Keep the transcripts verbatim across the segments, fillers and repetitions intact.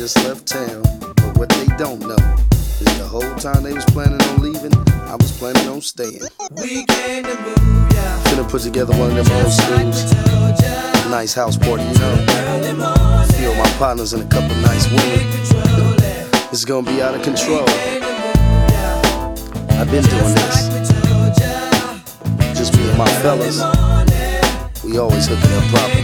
just left town. But what they don't know is the whole time they was planning on leaving, I was planning on staying. We came to move, yeah. Finna put together one of them old schools. Nice house party, you know. Feel my partners and a couple nice women. It's gonna be out of control. I've been doing this. Just me and my fellas. We always hooking up proper.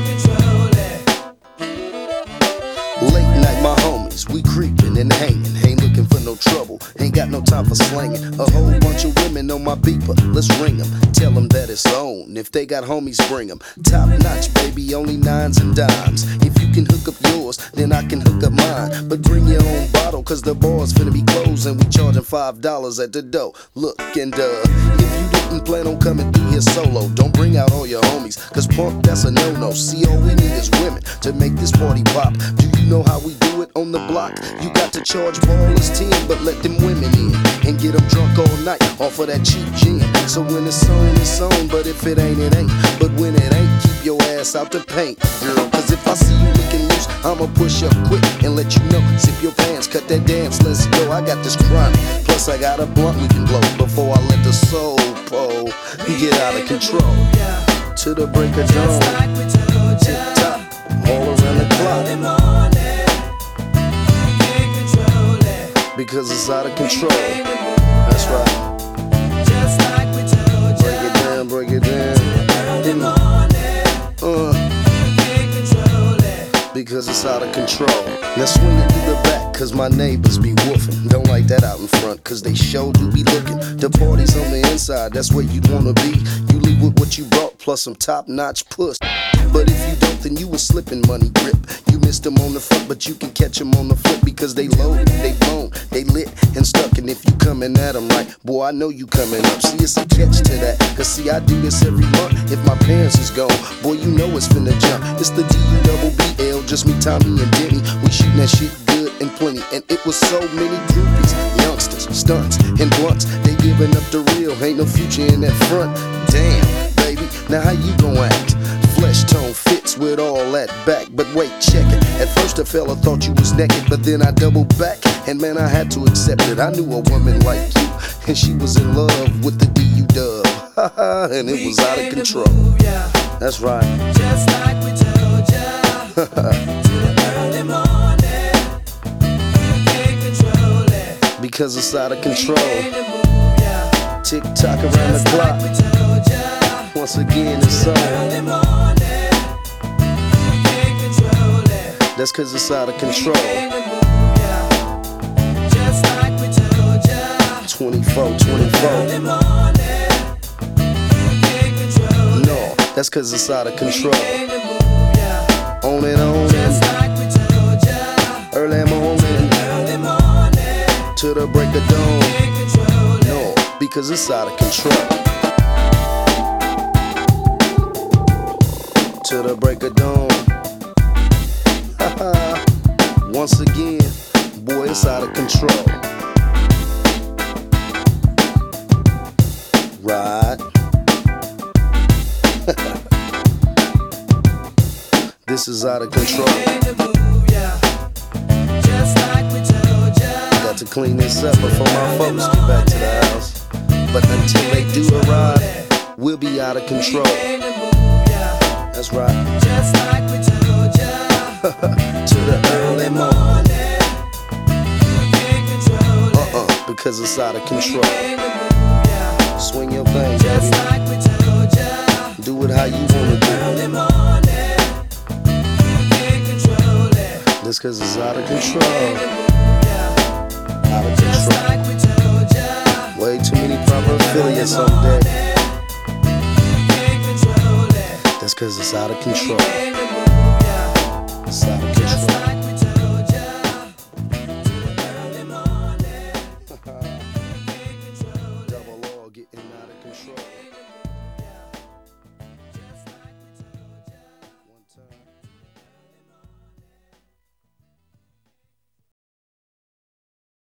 Late night, my homies, we creeping and hanging. Ain't looking for no trouble, ain't got no time for slanging. A whole bunch of women on my beeper, let's ring them. Tell them that it's on, if they got homies, bring them. Top notch, baby, only nines and dimes. If you can hook up yours, then I can hook up mine. But bring your own bottle, cause the bar's finna be closed and we charging five dollars at the door. Look, and uh, if you didn't plan on coming through here solo, don't bring out all your homies, cause punk, that's a no-no. See, all we need is women to make this party pop. Do you know how we do it on the block? You got to charge ballers ten, but let them women in and get them drunk all night off of that cheap gin. So when it's on, it's on, but if it ain't, it ain't. But when it ain't, keep your ass out the paint, girl, cause if I see you looking loose, I'ma push up quick and let you know. Zip your pants, cut that dance, let's go. I got this chronic, plus I got a blunt we can blow before I let the soul pole get out of control. To the break of dawn, tick tock, all around the clock. Because it's out of control. That's right. Break it down, break it down. Uh, because it's out of control. Now swing it through the back, cause my neighbors be woofing. Don't like that out in front, cause they sure do be looking. The party's on the inside, that's where you'd wanna be. You leave with what you brought, plus some top-notch puss. But if you don't, then you a slipping money grip. You missed them on the front, but you can catch them on the flip. Because they loaded, they bone, they lit and stuck. And if you coming at them right, boy, I know you coming up. See, it's a catch to that, cause see, I do this every month. If my parents is gone, boy, you know it's finna jump. It's the D U double B L, just me, Tommy, and Denny. We shooting that shit good and plenty. And it was so many groupies, youngsters, stunts, and blunts. They giving up the real, ain't no future in that front. Damn, baby, now how you gon' act? Flesh tone fits with all that back, but wait, check it. At first a fella thought you was naked, but then I doubled back, and man, I had to accept it. I knew a woman like you, and she was in love with the D U dub, and it was out of control. That's right. Just like we told ya. To the early morning. Can't control it. Because it's out of control. Tick tock around the clock. Once again, it's on. That's cause it's out of control. twenty-four, twenty-four. No, that's cause it's out of control. On and on and early morning to the break of dawn. No, because it's out of control. To the break of dawn. Once again, boy, it's out of control. Right. This is out of control. Got to clean this up before my folks get back to the house. But until they do arrive, we'll be out of control. That's right. Just like we told ya. To the early morning. Uh-uh, because it's out of control. Swing your thing, baby. Do it how you wanna do it. This cause it's out of control. Out of control. Way too many proper affiliates on deck. That's cause it's out of control. It's out of control.